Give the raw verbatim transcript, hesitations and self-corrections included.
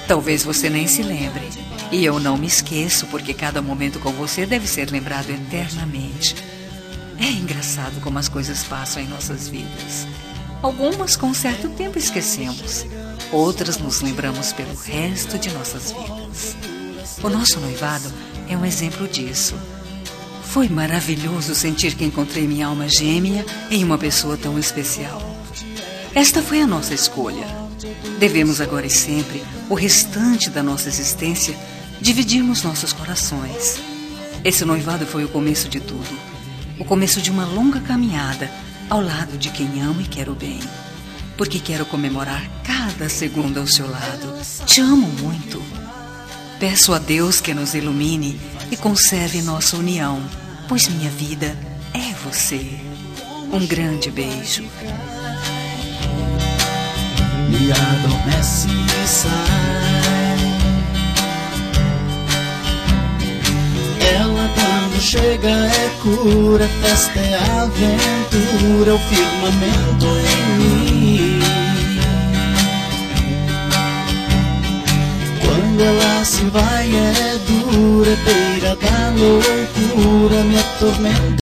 Talvez você nem se lembre. E eu não me esqueço, porque cada momento com você deve ser lembrado eternamente. É engraçado como as coisas passam em nossas vidas. Algumas com certo tempo esquecemos. Outras nos lembramos pelo resto de nossas vidas. O nosso noivado é um exemplo disso. Foi maravilhoso sentir que encontrei minha alma gêmea em uma pessoa tão especial. Esta foi a nossa escolha. Devemos agora e sempre, o restante da nossa existência, dividirmos nossos corações. Esse noivado foi o começo de tudo. O começo de uma longa caminhada ao lado de quem amo e quero bem. Porque quero comemorar cada segundo ao seu lado. Te amo muito. Peço a Deus que nos ilumine e conserve nossa união, pois minha vida é você. Um grande beijo. Me adormece e sai. Ela quando chega é cura, festa é aventura, o firmamento em mim. Quando ela se vai é dura, beira da loucura, me atormenta.